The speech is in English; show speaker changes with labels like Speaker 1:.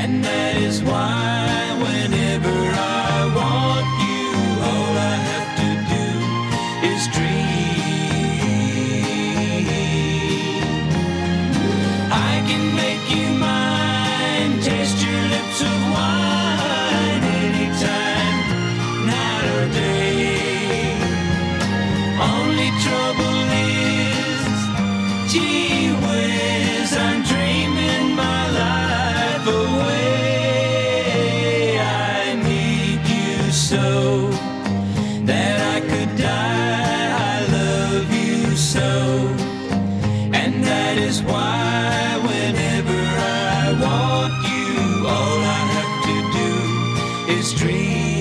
Speaker 1: And that is why whenever I want you, all I have to do is dream. I can make you mine, taste your lips of wine anytime, night or day. Only trouble is, gee whiz, I'm dreaming my life away. I need you so that I could die. I love you so, and that is why whenever I want you, all I have to do is dream.